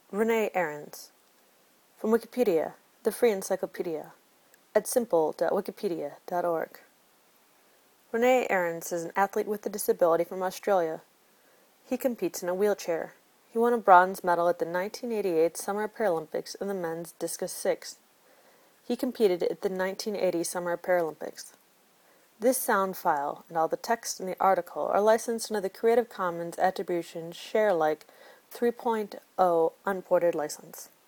Renee Ahrens. From Wikipedia, the free encyclopedia, at simple.wikipedia.org. Renee Ahrens is an athlete with a disability from Australia. He competes in a wheelchair. He won a bronze medal at the 1988 Summer Paralympics in the men's discus 6. He competed at the 1980 Summer Paralympics. This sound file and all the text in the article are licensed under the Creative Commons Attribution Share Alike 3.0 Unported license.